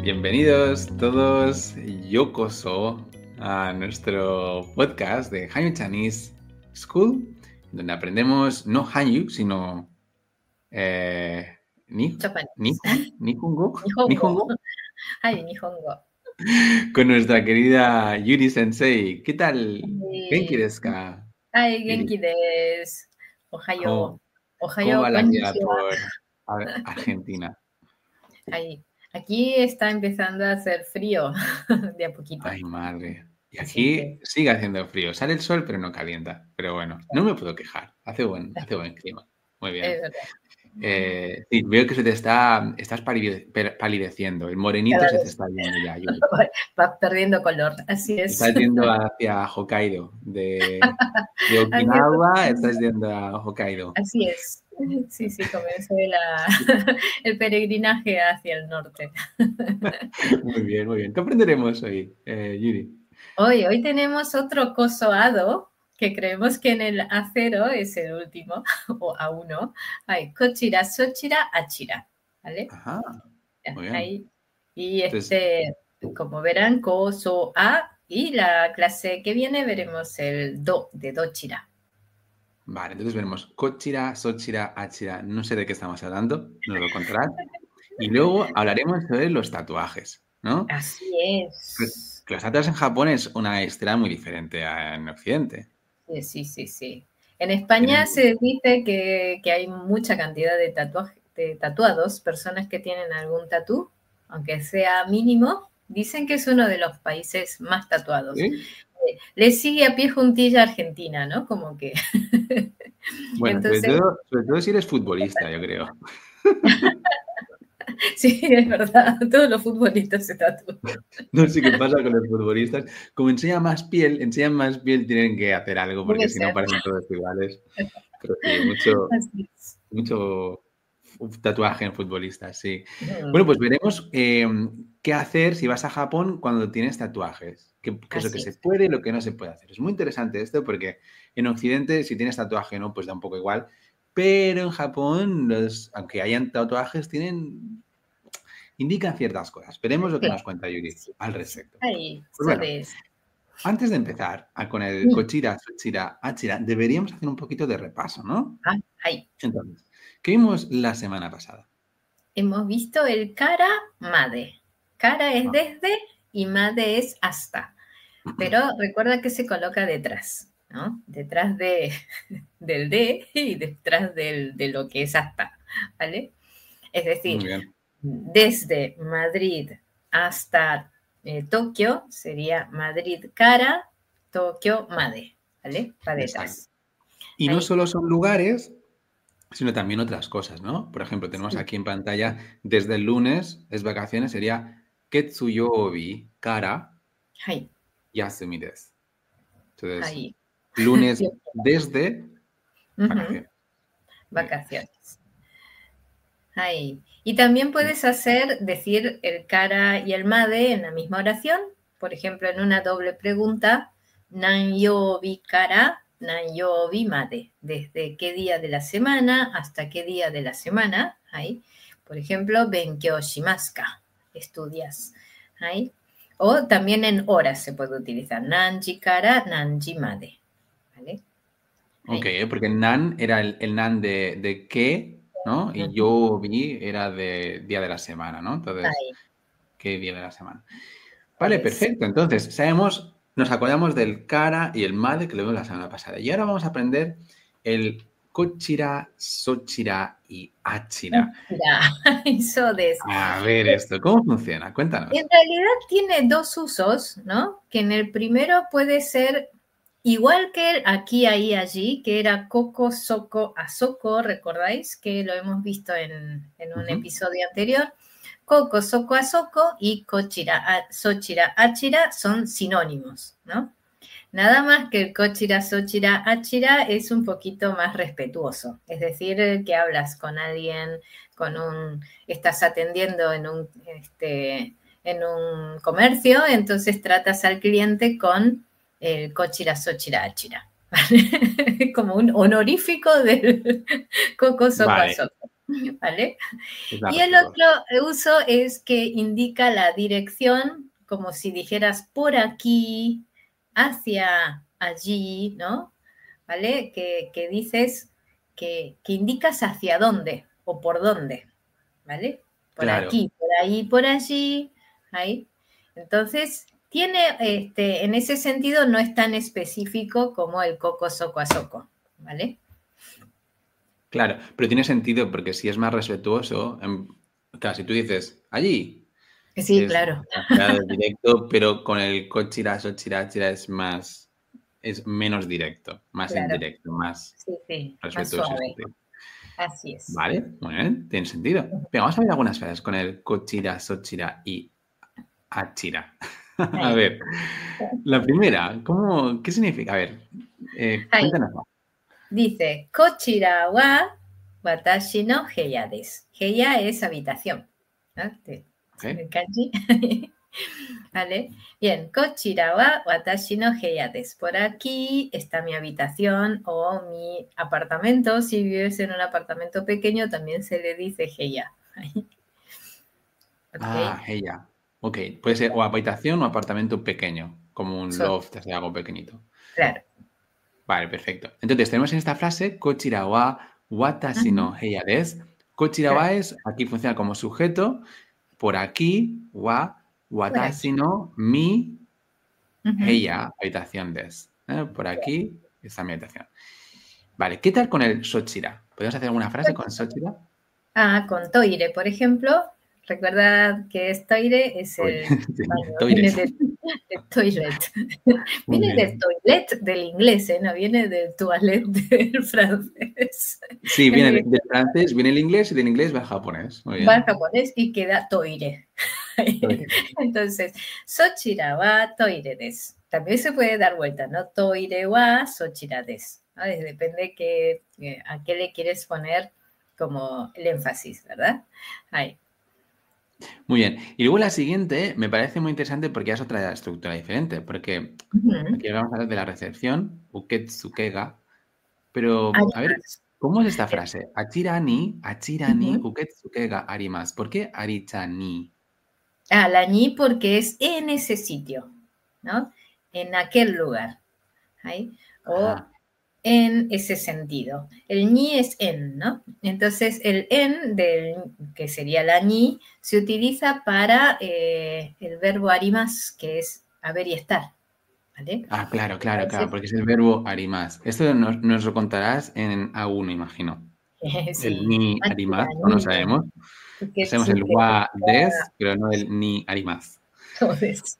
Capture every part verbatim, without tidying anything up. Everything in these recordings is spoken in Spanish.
Bienvenidos todos, yokoso, a nuestro podcast de Hanyu Chinese School, donde aprendemos no Hanyu, sino eh, ni, Nihon, Nihongo, Nihongo, Ay, Nihongo. con nuestra querida Yuri Sensei. ¿Qué tal? Sí. ¿Genki desu ka? Ay, genki desu. Ohayo. ¿Cómo, Ohayo, cómo va la vida konnichiwa. por Argentina? Ay, aquí está empezando a hacer frío de a poquito. Ay, madre. Y Así aquí que- sigue haciendo frío. Sale el sol, pero no calienta. Pero bueno, no me puedo quejar. Hace buen, hace buen clima. Muy Es bien. verdad. Eh, sí, veo que se te está, estás palide- per- palideciendo. El morenito Cada se te vez. está yendo ya, Yuri. Va perdiendo color, así es. Estás yendo hacia Hokkaido. De, de Okinawa estás yendo a Hokkaido. Así es. Sí, sí, comenzó la, el peregrinaje hacia el norte. Muy bien, muy bien. ¿Qué aprenderemos hoy, eh, Yuri? Hoy, hoy tenemos otro cosoado que creemos que en el A cero es el último, o A uno. Hay kochira, sochira, achira, ¿vale? Ajá, muy bien. Ahí. Y Entonces- este, como verán, ko, so, a, y la clase que viene veremos el do, de dochira. Vale, entonces veremos Kochira, Sochira, Achira. No sé de qué estamos hablando, nos lo contarás. Y luego hablaremos sobre los tatuajes, ¿no? Así es. Pues, que los tatuajes en Japón es una historia muy diferente a en Occidente. Sí, sí, sí, sí. En España Tienen- se dice que, que hay mucha cantidad de, tatuaje, de tatuados, personas que tienen algún tatú, aunque sea mínimo, dicen que es uno de los países más tatuados. ¿Sí? Le sigue a pie juntilla Argentina, ¿no? Como que... Bueno, Entonces, sobre, todo, sobre todo si eres futbolista, yo creo. sí, es verdad, todos los futbolistas se tatúan. No sé qué pasa con los futbolistas. Como enseñan más piel, enseñan más piel, tienen que hacer algo porque Debe si no ser. parecen todos iguales. Pero sí, mucho, Así es. mucho tatuaje en futbolistas, sí. Mm, Bueno, pues veremos eh, qué hacer si vas a Japón cuando tienes tatuajes. ¿Qué, qué es lo que Así se es. puede y lo que no se puede hacer? Es muy interesante esto porque en Occidente si tienes tatuaje no, pues da un poco igual. Pero en Japón, los, aunque hayan tatuajes, tienen indican ciertas cosas. Veremos lo que Claro. nos cuenta Yuri Sí. al respecto. Ahí, Pues bueno, eso es. antes de empezar a- con el Mm. Kochira, Sochira, Achira, deberíamos hacer un poquito de repaso, ¿no? Ah, ahí. Entonces, ¿qué vimos la semana pasada? Hemos visto el kara made. Kara es Ah. desde y made es hasta. Pero recuerda que se coloca detrás, ¿no? Detrás de, del de y detrás del, de lo que es hasta, ¿vale? Es Muy decir, bien. desde Madrid hasta eh, Tokio sería Madrid kara, Tokio made, ¿vale? Para detrás. Y no Ahí. solo son lugares, sino también otras cosas, ¿no? Por ejemplo, tenemos Sí. aquí en pantalla, desde el lunes, es vacaciones, sería Ketsuyobi kara Ahí, yasumi desu. Entonces, ahí. lunes Sí. desde Ujú. vacaciones. Vacaciones. Ahí. Y también puedes hacer, decir el kara y el made en la misma oración. Por ejemplo, en una doble pregunta, nan yobi kara, nan yobi made. ¿Desde qué día de la semana hasta qué día de la semana? Ahí. Por ejemplo, benkyou shimasu ka. Estudias. Ahí. O también en horas se puede utilizar. Nanji kara, nanji made. ¿Vale? Ahí. Ok, porque nan era el, el nan de, de qué, ¿no? Y Ujú. yo vi era de día de la semana, ¿no? Entonces, Ahí. ¿qué día de la semana? Vale, Es. perfecto. Entonces, sabemos, nos acordamos del kara y el made que lo vimos la semana pasada. Y ahora vamos a aprender el kochira, sochira y achira. Mira, eso de... A ver esto, ¿cómo funciona? Cuéntanos. En realidad tiene dos usos, ¿no? Que en el primero puede ser igual que el aquí, ahí, allí, que era coco, soco, asoco, ¿recordáis? Que lo hemos visto en, en un Ujú. episodio anterior. Coco, soco, asoco y kochira, a- sochira, achira son sinónimos, ¿no? Nada más que el kochira, sochira, achira es un poquito más respetuoso. Es decir, que hablas con alguien, con un, estás atendiendo en un, este, en un comercio, entonces tratas al cliente con el kochira, sochira, achira. Como un honorífico del coco, soco, Vale. asoco. ¿vale? Y el otro uso es que indica la dirección, como si dijeras por aquí, hacia allí, ¿no? ¿Vale? Que, que dices que, que indicas hacia dónde o por dónde, ¿vale? Por Claro. aquí, por ahí, por allí, ahí. Entonces, tiene, este, en ese sentido, no es tan específico como el coco soco a soco, ¿vale? Claro, pero tiene sentido porque si es más respetuoso, en, claro, si tú dices allí, sí, es claro, directo, pero con el cochira, sochira, chira es más, es menos directo, más claro. indirecto, más sí, sí, respetuoso. más suave. Así es. Vale, muy bien, tiene sentido. Pero vamos a ver algunas frases con el cochira, sochira y achira. A ver, la primera, ¿cómo, ¿qué significa? A ver, eh, cuéntanos más. Dice, kochira wa watashi no heya desu. Heya es habitación. ¿No? Okay. ¿Kanji? ¿Vale? Bien, kochira wa watashi no heya desu. Por aquí está mi habitación o mi apartamento. Si vives en un apartamento pequeño, también se le dice heya. Okay. Ah, heya. Ok, puede ser o habitación o apartamento pequeño, como un So, loft, así algo pequeñito. Claro. Vale, perfecto. Entonces, tenemos en esta frase, kochira wa watashi no heya desu. Kochira wa es, aquí funciona como sujeto, por aquí, wa, watashi no, mi, heya, habitación desu. ¿Eh? Por aquí está mi habitación. Vale, ¿qué tal con el sochira? ¿Podemos hacer alguna frase con sochira? Ah, con toire, por ejemplo. Recuerda que es toire, es el baño, viene de, de toilet. Viene del toilet del inglés, ¿eh? No viene del toilet del francés. Sí, viene del de francés, viene el inglés y del inglés va al japonés. Muy bien. Va al japonés y queda toire. Entonces, sochira wa toire desu. También se puede dar vuelta, ¿no? Toire wa sochira desu. ¿No? Depende que, a qué le quieres poner como el énfasis, ¿verdad? Ahí. Muy bien. Y luego la siguiente me parece muy interesante porque es otra estructura diferente, porque uh-huh. aquí vamos a hablar de la recepción, uketsukega, pero arimas. A ver, ¿cómo es esta frase? Achira ni, achira ni, uh-huh. uketsukega arimas. ¿Por qué aricha ni? Ah, la ni porque es en ese sitio, ¿no? En aquel lugar. ¿Ahí? O ah. en ese sentido. El ni es en, ¿no? Entonces, el en, del, que sería la ni, se utiliza para eh, el verbo arimas, que es haber y estar. ¿Vale? Ah, claro, claro, Entonces, claro, porque es el verbo arimas. Esto nos, nos lo contarás en A uno, imagino. Sí. El ni arimas, no lo sabemos. Hacemos el wa des, pero no el ni arimas. Entonces.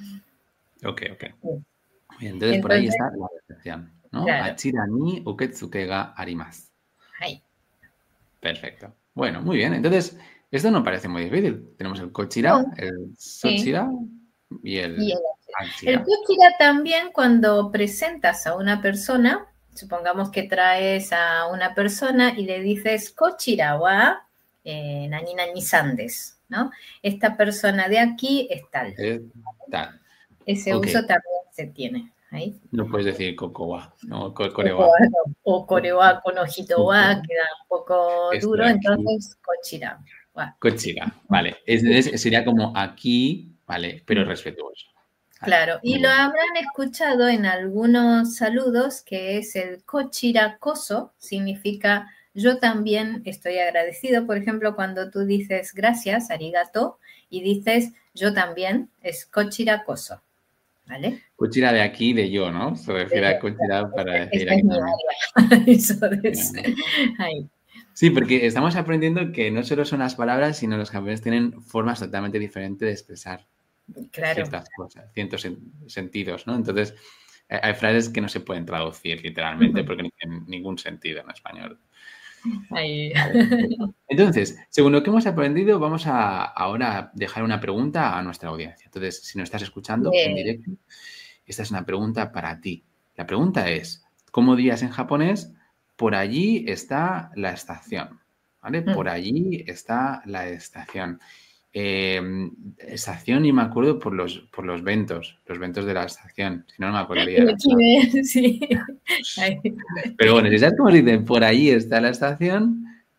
Ok, ok. Bien, entonces, entonces, por ahí está la recepción, ¿no? Claro. Achira ni uketsukega arimasu. Ahí. Perfecto. Bueno, muy bien. Entonces, esto no parece muy difícil. Tenemos el kochira, no. el sochira sí. y el, y el El kochira también cuando presentas a una persona, supongamos que traes a una persona y le dices kochira wa eh, nani nani sandes, ¿no? Esta persona de aquí es tal. Es tal. Ese okay. uso también se tiene. ¿Ahí? No puedes decir kokowa, no, korewa. O korewa con ojito wa, queda un poco Esto duro, aquí. Entonces kochira. Wa. Kochira, vale. Es, es, sería como aquí, vale, pero respetuoso. Claro, y lo habrán escuchado en algunos saludos, que es el kochira koso, significa yo también estoy agradecido. Por ejemplo, cuando tú dices gracias, arigato, y dices yo también, es kochira koso. ¿Vale? Kochira de aquí, de yo, ¿no? Se refiere a kochira para decir aquí también. Eso es. Ahí. Sí, porque estamos aprendiendo que no solo son las palabras, sino los japoneses tienen formas totalmente diferentes de expresar claro. ciertas cosas, ciertos sentidos, ¿no? Entonces, hay frases que no se pueden traducir literalmente porque no tienen ningún sentido en español. Ahí. Entonces, según lo que hemos aprendido, vamos a ahora dejar una pregunta a nuestra audiencia. Entonces, si nos estás escuchando Bien. en directo, esta es una pregunta para ti. La pregunta es, ¿cómo dirías en japonés? Por allí está la estación, ¿vale? Por allí está la estación. Eh, estación y me acuerdo por los, por los ventos, los ventos de la estación, si no, no me acordaría. Sí. Pero bueno, si sabes cómo se dice, por allí está la estación,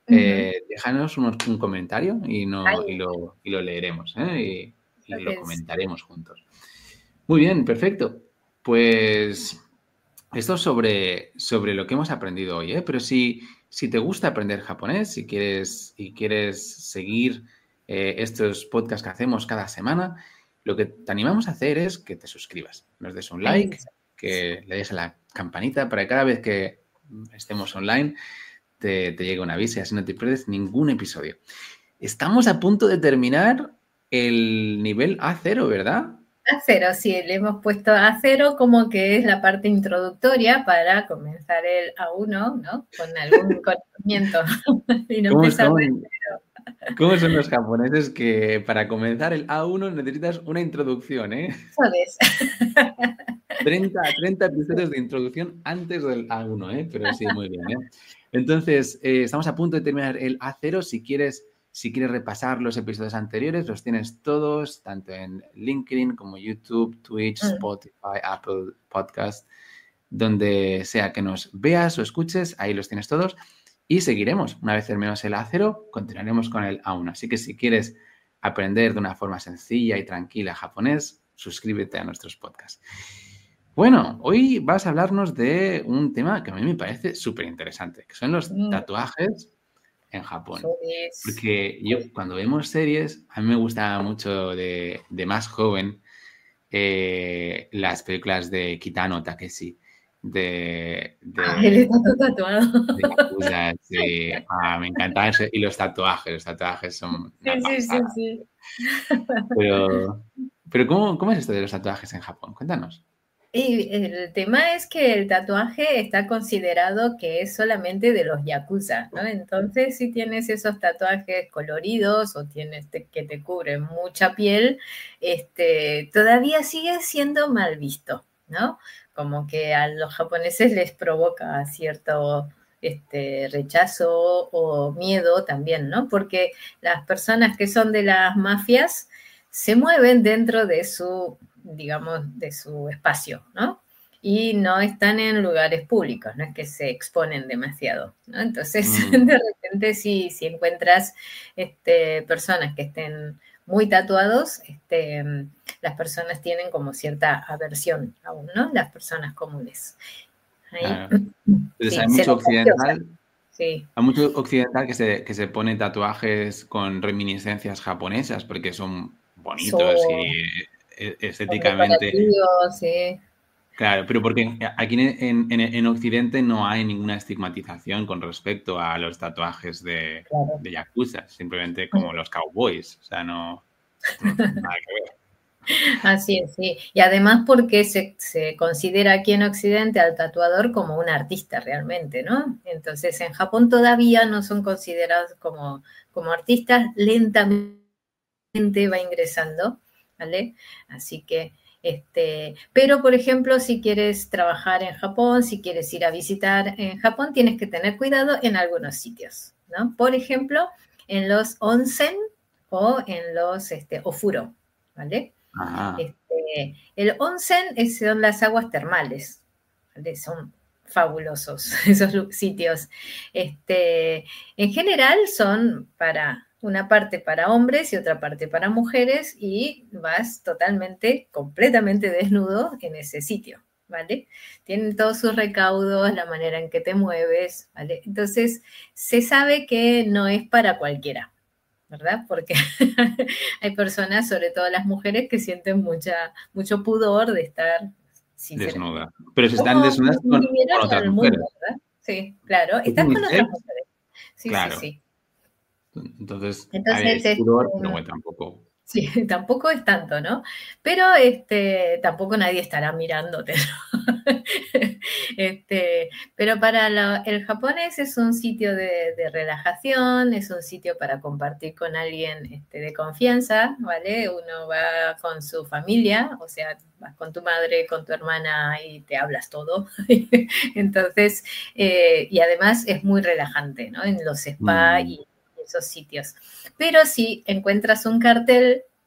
eh, déjanos un, un comentario y, no, y, lo, y lo leeremos, ¿eh? Y, y lo comentaremos juntos. Muy bien, perfecto. Pues esto es sobre, sobre lo que hemos aprendido hoy, ¿eh? Pero si, si te gusta aprender japonés, si quieres, y quieres seguir eh, estos podcasts que hacemos cada semana, lo que te animamos a hacer es que te suscribas, nos des un like, que le des a la campanita para que cada vez que estemos online te, te llegue un aviso y así no te pierdes ningún episodio. Estamos a punto de terminar el nivel A cero, ¿verdad? A cero, sí, le hemos puesto A cero como que es la parte introductoria para comenzar el A uno, ¿no? Con algún conocimiento y no ¿Cómo, empezar cómo, de cero. ¿Cómo son los japoneses que para comenzar el A uno necesitas una introducción, eh? ¿Sabes? treinta, treinta episodios de introducción antes del A uno, ¿eh? Pero sí, muy bien, ¿eh? Entonces, eh, estamos a punto de terminar el A cero. Si quieres, si quieres repasar los episodios anteriores, los tienes todos, tanto en LinkedIn como YouTube, Twitch, Spotify, Apple Podcast, donde sea que nos veas o escuches, ahí los tienes todos. Y seguiremos. Una vez terminemos el A cero, continuaremos con el A uno. Así que si quieres aprender de una forma sencilla y tranquila japonés, suscríbete a nuestros podcasts. Bueno, hoy vas a hablarnos de un tema que a mí me parece súper interesante, que son los tatuajes en Japón. Porque yo, cuando vemos series, a mí me gusta mucho de, de más joven eh, las películas de Kitano Takeshi. De, de, ah, él está todo tatuado. De Yakuza, sí. Ah, me encanta eso. Y los tatuajes, los tatuajes son una sí, pasada. Sí, sí, sí. Pero, pero ¿cómo, ¿cómo es esto de los tatuajes en Japón? Cuéntanos. Y el tema es que el tatuaje está considerado que es solamente de los yakuza, ¿no? Entonces, si tienes esos tatuajes coloridos o tienes te, que te cubren mucha piel, este, todavía sigue siendo mal visto, ¿no? Como que a los japoneses les provoca cierto este, rechazo o miedo también, ¿no? Porque las personas que son de las mafias se mueven dentro de su digamos, de su espacio, ¿no? Y no están en lugares públicos, no es que se exponen demasiado, ¿no? Entonces, mm. de repente, si, si encuentras este, personas que estén muy tatuados, este, las personas tienen como cierta aversión aún, ¿no? Las personas comunes. Ahí, claro. Entonces, sí, hay mucho occidental, sí. Hay mucho occidental que se, que se pone tatuajes con reminiscencias japonesas porque son bonitos so... y estéticamente. Sí. Claro, pero porque aquí en, en, en Occidente no hay ninguna estigmatización con respecto a los tatuajes de, claro. de yakuza, simplemente como los cowboys, o sea, no, no nada que ver. Así es, sí. Y además porque se, se considera aquí en Occidente al tatuador como un artista realmente, ¿no? Entonces en Japón todavía no son considerados como, como artistas, lentamente va ingresando, ¿vale? Así que, este, pero por ejemplo, si quieres trabajar en Japón, si quieres ir a visitar en Japón, tienes que tener cuidado en algunos sitios, ¿no? Por ejemplo, en los onsen o en los este, ofuro, ¿vale? Este, el onsen es, son las aguas termales, ¿vale? Son fabulosos esos sitios. Este, en general son para una parte para hombres y otra parte para mujeres y vas totalmente, completamente desnudo en ese sitio, ¿vale? Tienen todos sus recaudos, la manera en que te mueves, ¿vale? Entonces, se sabe que no es para cualquiera, ¿verdad? Porque hay personas, sobre todo las mujeres, que sienten mucha, mucho pudor de estar desnuda. Pero si están desnudas con, con otras mujeres. Mundo, ¿verdad? Sí, claro. Estás con otras mujeres. Sí, claro. sí, sí. Entonces, Entonces hay pudor, pero bueno, tampoco. Sí, tampoco es tanto, ¿no? Pero este, tampoco nadie estará mirándote, ¿no? este, pero para lo, el japonés es un sitio de, de relajación, es un sitio para compartir con alguien este, de confianza, ¿vale? Uno va con su familia, o sea, vas con tu madre, con tu hermana y te hablas todo. Entonces, eh, y además es muy relajante, ¿no? En los spa mm. y esos sitios. Pero si encuentras un cartel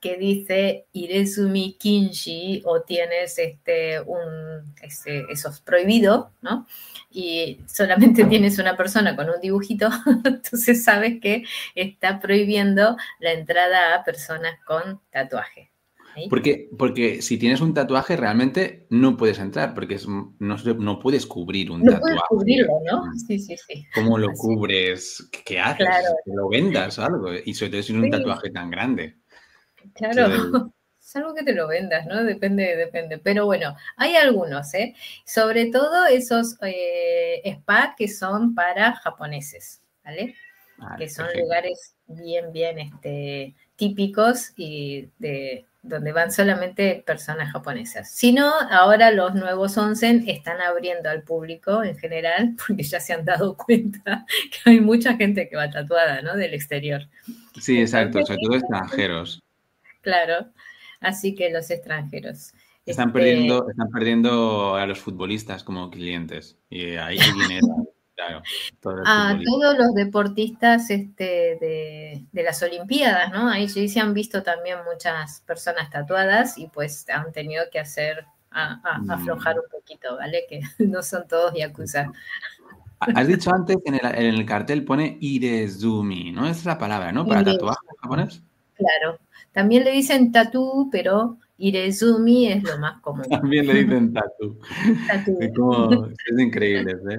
que dice Irezumi Kinshi o tienes este, un, este, eso es prohibido, ¿no? Y solamente tienes una persona con un dibujito, entonces sabes que está prohibiendo la entrada a personas con tatuaje. ¿Sí? Porque, porque si tienes un tatuaje realmente no puedes entrar, porque es, no, no puedes cubrir un no tatuaje. No puedes cubrirlo, ¿no? Sí, sí, sí. ¿Cómo lo Así. cubres? ¿Qué haces? Claro. ¿Que lo vendas o algo? Y sobre todo si es un Sí. tatuaje tan grande. Claro. Entonces, es algo que te lo vendas, ¿no? Depende, depende. Pero bueno, hay algunos, ¿eh? Sobre todo esos eh, spa que son para japoneses, ¿vale? Vale, que son perfecto. Lugares bien, bien este, típicos y de donde van solamente personas japonesas. Si no, ahora los nuevos onsen están abriendo al público en general, porque ya se han dado cuenta que hay mucha gente que va tatuada, ¿no? Del exterior. Sí, exacto, Entonces, sobre todo extranjeros. Claro, así que los extranjeros. Están, este... perdiendo, están perdiendo a los futbolistas como clientes. Y ahí viene, claro. Todo a todos los deportistas este, de, de las Olimpiadas, ¿no? Ahí sí se han visto también muchas personas tatuadas y pues han tenido que hacer, a, a, aflojar un poquito, ¿vale? Que no son todos yakuza. Has dicho antes que en el, en el cartel pone Irezumi, ¿no? Esa es la palabra, ¿no? Para tatuaje en japonés. Claro. También le dicen tatú, pero Irezumi es lo más común. También le dicen tatú. Tatú. Es, como, es increíble, ¿eh?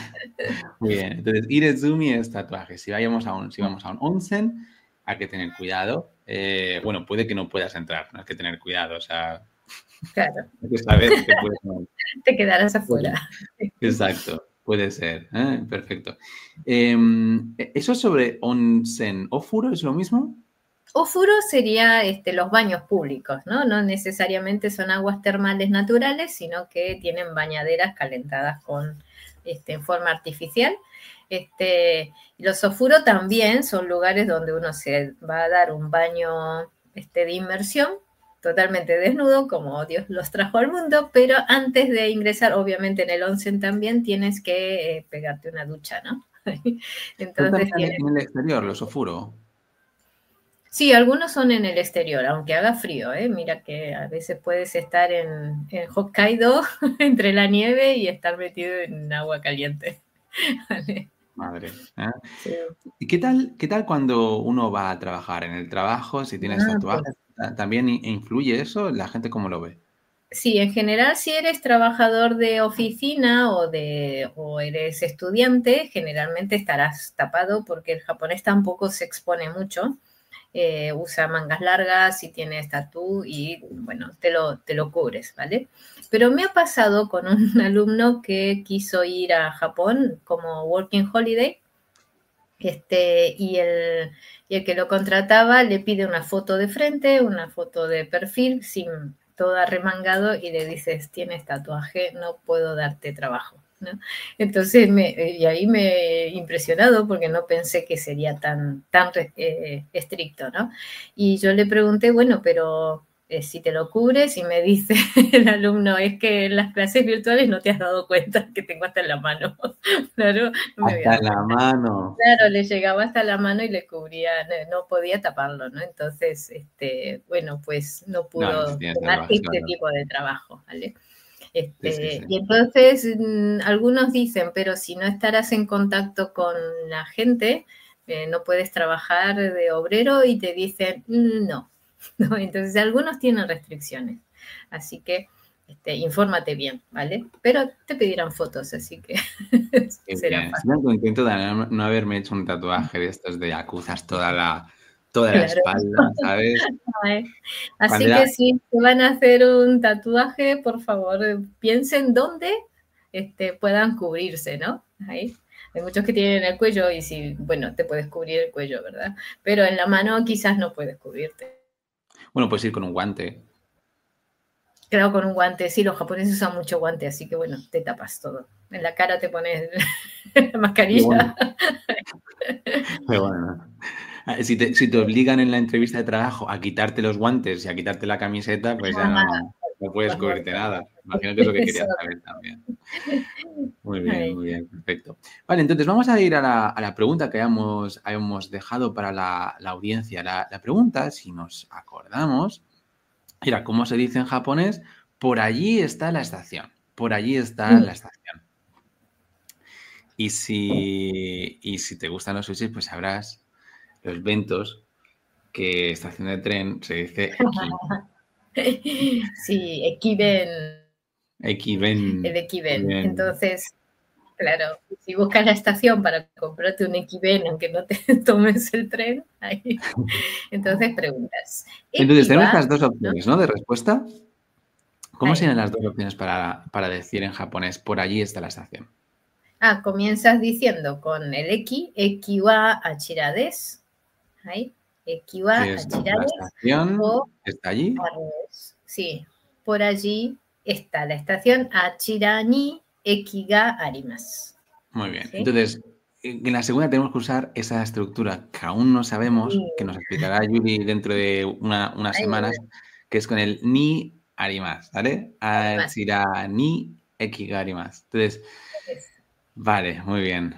Muy bien. Entonces, Irezumi es tatuaje. Si, vayamos a un, si vamos a un onsen, hay que tener cuidado. Eh, bueno, puede que no puedas entrar, no hay que tener cuidado. O sea, claro. Hay que saber que puedes no. Te quedarás afuera. Exacto. Puede ser. ¿eh? Perfecto. Eh, ¿Eso sobre onsen ofuro es lo mismo? Ofuro sería este, los baños públicos, ¿no? No necesariamente son aguas termales naturales, sino que tienen bañaderas calentadas con, este, en forma artificial. Este, los ofuro también son lugares donde uno se va a dar un baño este, de inmersión, totalmente desnudo, como Dios los trajo al mundo, pero antes de ingresar, obviamente en el onsen también tienes que eh, pegarte una ducha, ¿no? Entonces, tienes... en el exterior, los ofuro. Sí, algunos son en el exterior, aunque haga frío, ¿eh? Mira que a veces puedes estar en, en Hokkaido entre la nieve y estar metido en agua caliente. ¿Vale? Madre. ¿eh? Sí. ¿Y qué tal, qué tal cuando uno va a trabajar en el trabajo? Si tienes ah, tatuajes, pues. ¿también influye eso? ¿La gente cómo lo ve? Sí, en general, si eres trabajador de oficina o, de, o eres estudiante, generalmente estarás tapado porque el japonés tampoco se expone mucho. Eh, usa mangas largas y tiene tatú y, bueno, te lo, te lo cubres, ¿vale? Pero me ha pasado con un alumno que quiso ir a Japón como working holiday este, y, el, y el que lo contrataba le pide una foto de frente, una foto de perfil, sin todo arremangado y le dices, tienes tatuaje, no puedo darte trabajo. ¿no? Entonces, me, y ahí me he impresionado porque no pensé que sería tan, tan eh, estricto, ¿no? Y yo le pregunté, bueno, pero eh, si te lo cubres, y me dice el alumno, es que en las clases virtuales no te has dado cuenta que tengo hasta en la mano. claro, no me hasta la mano. Claro, le llegaba hasta la mano y le cubría, no, no podía taparlo, ¿no? Entonces, este, bueno, pues no pudo no, tomar este claro. tipo de trabajo, ¿vale? Este, sí, sí, sí. Y entonces mmm, algunos dicen, pero si no estarás en contacto con la gente, eh, no puedes trabajar de obrero y te dicen, mmm, no. no. Entonces algunos tienen restricciones, así que este, infórmate bien, ¿vale? Pero te pedirán fotos, así que será bien. fácil. Estoy contento de no, no haberme hecho un tatuaje de estos de yakuzas toda la, toda claro. la espalda, ¿sabes? Así Cuando que era... si van a hacer un tatuaje, por favor, piensen dónde este, puedan cubrirse, ¿no? Ahí. Hay muchos que tienen el cuello y si, bueno, te puedes cubrir el cuello, ¿verdad? Pero en la mano quizás no puedes cubrirte. Bueno, puedes ir con un guante. Claro, con un guante. Sí, los japoneses usan mucho guante, así que, bueno, te tapas todo. En la cara te pones la mascarilla. Pero bueno, si te, si te obligan en la entrevista de trabajo a quitarte los guantes y a quitarte la camiseta, pues ya no... no puedes Más cubrirte muerto. nada. Imagino que es lo que querías Eso. saber también. Muy bien, Ay. muy bien, perfecto. Vale, entonces vamos a ir a la, a la pregunta que habíamos, habíamos dejado para la, la audiencia. La, la pregunta, si nos acordamos, era cómo se dice en japonés, por allí está la estación. Por allí está la estación. Y si, y si te gustan los sushis, pues sabrás los bentos que estación de tren se dice eki. Sí, equiven. Ekiben. El equiven. Bien. Entonces, claro, si buscas la estación para comprarte un equiven, aunque no te tomes el tren, ahí, entonces preguntas. Entonces tenemos Ekiwa, estas dos opciones, ¿no? De respuesta. ¿Cómo ahí. serían las dos opciones para, para decir en japonés, por allí está la estación? Ah, comienzas diciendo con el eki, ekiwa achira desu. Ahí, ekiwa Que es achira la desu. estación, O está allí. al revés. Sí, por allí está la estación, achira ni eki ga arimasu. Muy bien. ¿Sí? Entonces, en la segunda tenemos que usar esa estructura que aún no sabemos, Sí. que nos explicará Yuri dentro de una, unas Ay, semanas, que es con el ni arimas, ¿vale? arimasu. Achira ni ekiga arimasu. Entonces, vale, muy bien.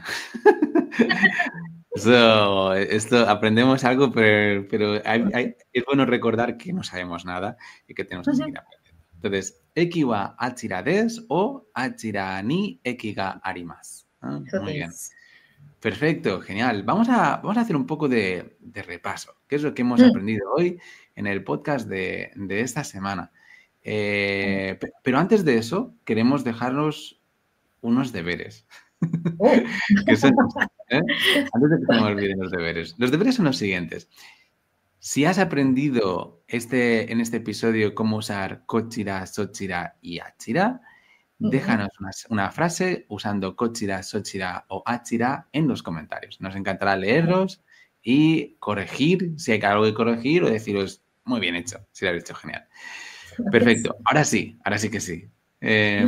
So, esto aprendemos algo, pero, pero hay, hay, es bueno recordar que no sabemos nada y que tenemos que seguir aprendiendo. Entonces, eki wa achira desu o achira ni eki ga arimasu. Ah, muy bien. Perfecto, genial. Vamos a, vamos a hacer un poco de, de repaso. ¿Qué es lo que hemos aprendido hoy en el podcast de, de esta semana? Eh, pero antes de eso, queremos dejarnos unos deberes. Oh. que son, ¿eh? Antes de que se me olviden los deberes. Los deberes son los siguientes. Si has aprendido este, en este episodio cómo usar kochira, sochira y achira, déjanos una, una frase usando kochira, sochira o achira en los comentarios. Nos encantará leerlos y corregir, si hay algo que corregir, o deciros, muy bien hecho, si lo habéis hecho genial. Perfecto. Ahora sí, ahora sí que sí. Eh,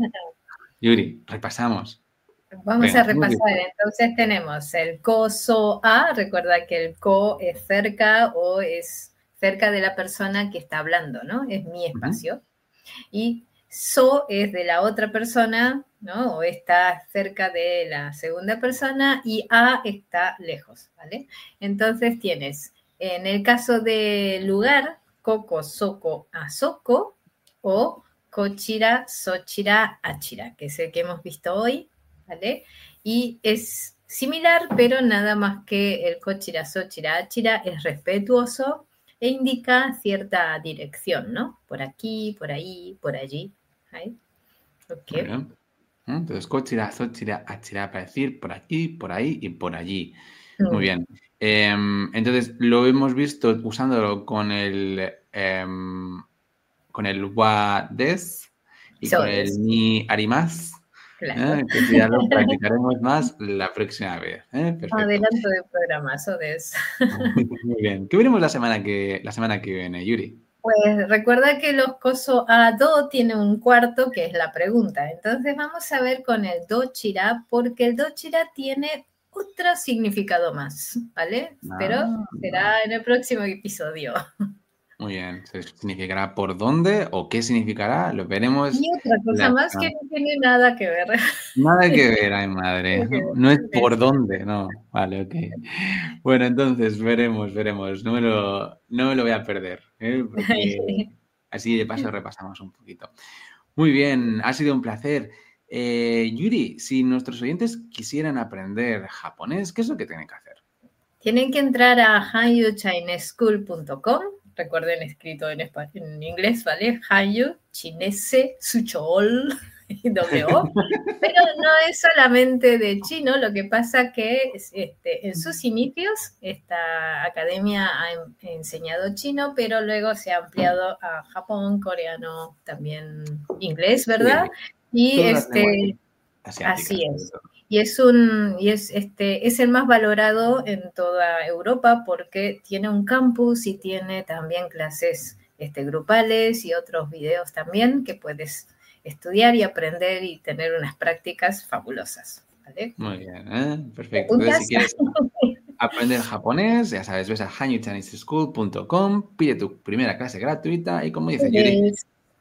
Yuri, repasamos. Vamos Venga, a repasar. Entonces tenemos el ko, so, a. Recuerda que el ko es cerca o es cerca de la persona que está hablando, ¿no? Es mi espacio. Uh-huh. Y so es de la otra persona, ¿no? O está cerca de la segunda persona y a está lejos, ¿vale? Entonces tienes, en el caso de lugar, koko, soko, asoko o kochira, sochira, achira, que es el que hemos visto hoy, ¿vale? Y es similar, pero nada más que el kochira, sochira, achira es respetuoso e indica cierta dirección, ¿no? Por aquí, por ahí, por allí. ¿Ahí? Okay. Bueno, entonces, kochira, sochira, achira para decir por aquí, por ahí y por allí. Mm. Muy bien. Eh, entonces, lo hemos visto usándolo con el eh, con el wa des y so con des. El ni arimas. Claro. ¿Eh? Que ya lo practicaremos más la próxima vez. ¿Eh? Perfecto. Adelanto del programa, so des. Muy bien. ¿Qué veremos la semana que, la semana que viene, Yuri? Pues recuerda que los koso a do tiene un cuarto que es la pregunta. Entonces vamos a ver con el do chira, porque el do chira tiene otro significado más, ¿vale? Ah, Pero será en el próximo episodio. Muy bien. ¿Significará por dónde o qué significará? Lo veremos. Y otra cosa la... más que no tiene nada que ver. Nada que ver, ay madre. No, no es por dónde, no. Vale, ok. Bueno, entonces veremos, veremos. No me lo, no me lo voy a perder, ¿eh? Porque así de paso repasamos un poquito. Muy bien, ha sido un placer. Eh, Yuri, si nuestros oyentes quisieran aprender japonés, ¿qué es lo que tienen que hacer? Tienen que entrar a hanyu chinese school punto com. Recuerden, escrito en, español, en inglés, ¿vale? Hanyu Chinese Suchol. Doble O, pero no es solamente de chino, lo que pasa que este, en sus inicios esta academia ha enseñado chino, pero luego se ha ampliado a Japón, coreano, también inglés, ¿verdad? Sí, y este, así es. Y es un y es este es el más valorado en toda Europa porque tiene un campus y tiene también clases este, grupales y otros videos también que puedes estudiar y aprender y tener unas prácticas fabulosas, ¿vale? Muy bien, ¿eh? Perfecto. Entonces, si quieres aprender japonés, ya sabes, ves a hanyu chinese school punto com, pide tu primera clase gratuita y como dice Yuri,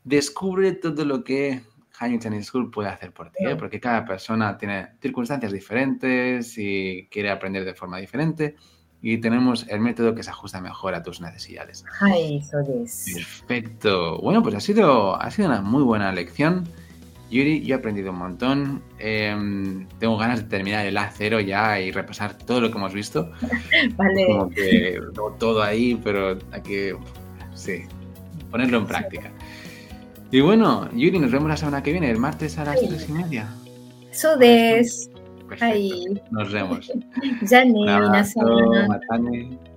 descubre todo lo que Hanyu Chinese School puede hacer por ti, ¿eh? Porque cada persona tiene circunstancias diferentes y quiere aprender de forma diferente y tenemos el método que se ajusta mejor a tus necesidades. Ay, eso es. Perfecto. Bueno, pues ha sido, ha sido una muy buena lección. Yuri, yo he aprendido un montón. Eh, tengo ganas de terminar el A cero ya y repasar todo lo que hemos visto. Vale. Como que no todo ahí, pero hay que, sí, ponerlo en práctica. Sí. Y bueno, Yuri, nos vemos la semana que viene, el martes a las sí. tres y media. Eso es. Perfecto. Nos vemos. Ya ni un abrazo, Matane.